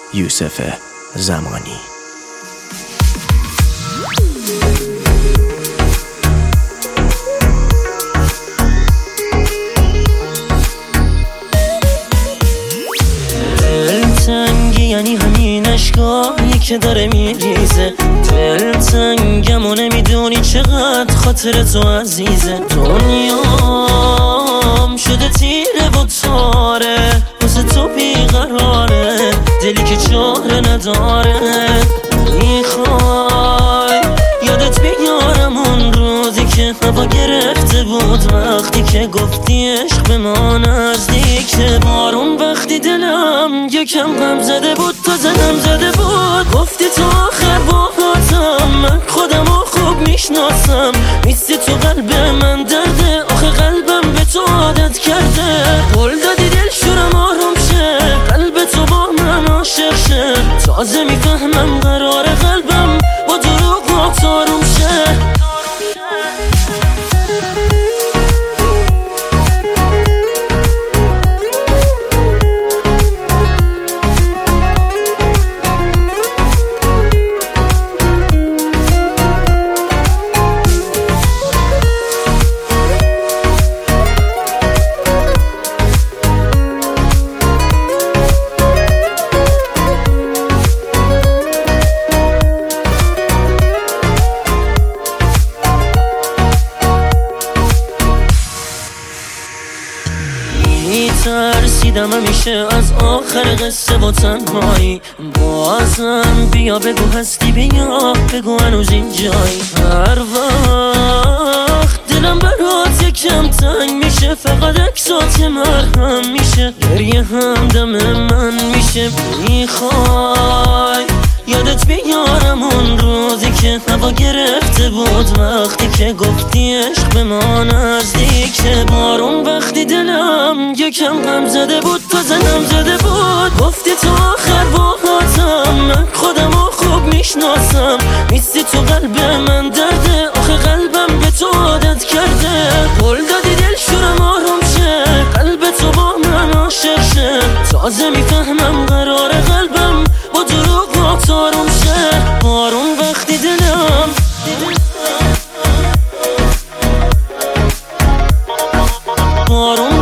یوسف زمانی. دلتنگی یعنی همین اشکایی که داره میریزه، دلتنگم و نمیدونی چقدر خاطر تو عزیزه. دنیام شده تیره و تاره، واسه تو بیقراره، دلی که چاره نداره. میخوای یادت بیارم اون روزی که هوا گرفته بود، وقتی که گفتی عشق به ما نزدیکه. بارون وقتی دلم یکم غم زده بود، تا زنم زده بود، گفتی تو آخر باهاتم، من خودمو خوب میشناسم، نیستی تو قلب من درده، آخه قلبم به تو عادت کرده. قول دادی دل شورم آروم شه، قلب تو با من عاشق شه، تازه میفهمم قرار قلبم با دروغ آروم شه. ترسیدم همیشه از آخر قصه با تنهایی، بازم بیا بگو هستی، بیا بگو هنوز اینجایی. هر وقت دلم برات یکم تنگ میشه، فقط عکسات مرهم میشه، گریه هم دم من میشه. میخوای یادت بیارم اون روزی که هوا گرفته بود، وقتی که گفتی عشق به ما نزدیکه. بارون وقتی دلم یکم غم زده بود، تا زنم زده بود، گفتی تو آخر باهاتم، من خودمو خوب میشناسم، نیستی تو قلب من درده، آخه قلبم به تو عادت کرده. قول دادی دل شورم آروم شه، قلب تو با من عاشق شه، تازه میفهمم قرار قلبم با دروغ آروم شه. بارون وقتی دلم بارون